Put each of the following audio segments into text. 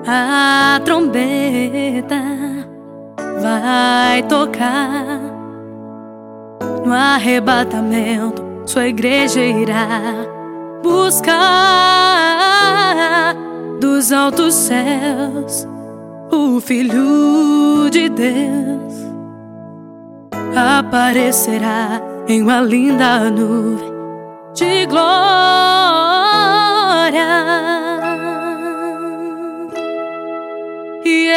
A trombeta vai tocar. No arrebatamento, sua igreja irá buscar dos altos céus o Filho de Deus. Aparecerá em uma linda nuvem de glória. E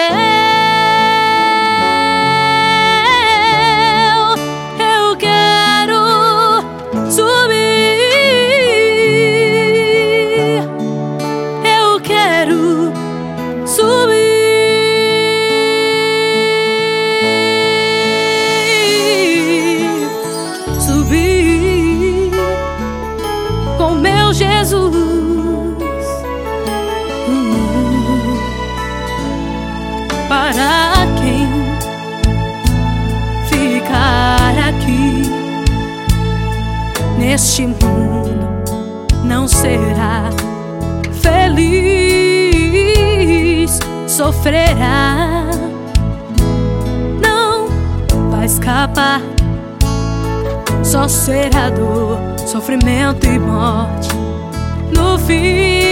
eu quero subir, eu quero subir, subir com meu Jesus. Para quem ficar aqui neste mundo não será feliz, sofrerá, não vai escapar. Só será dor, sofrimento e morte no fim.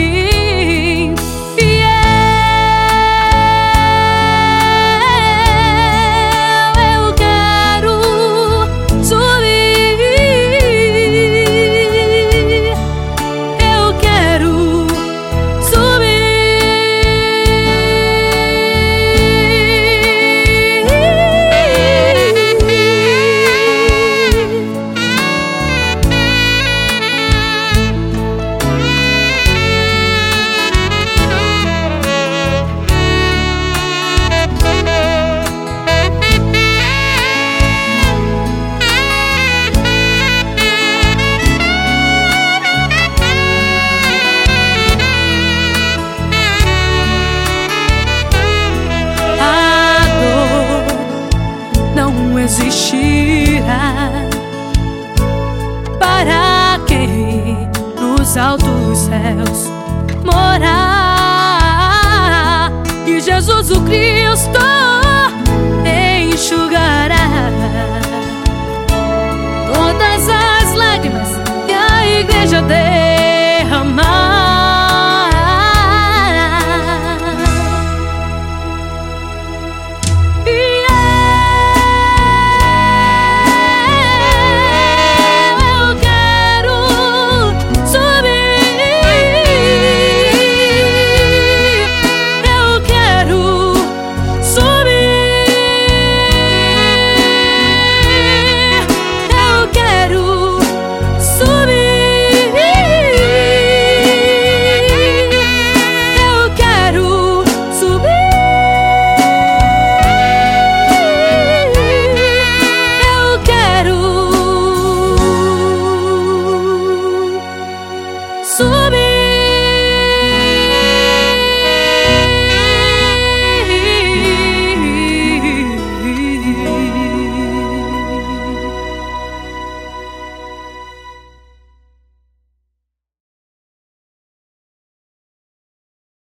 Existirá para quem nos altos céus morar, e Jesus o Cristo enxugará todas as lágrimas, e a igreja dele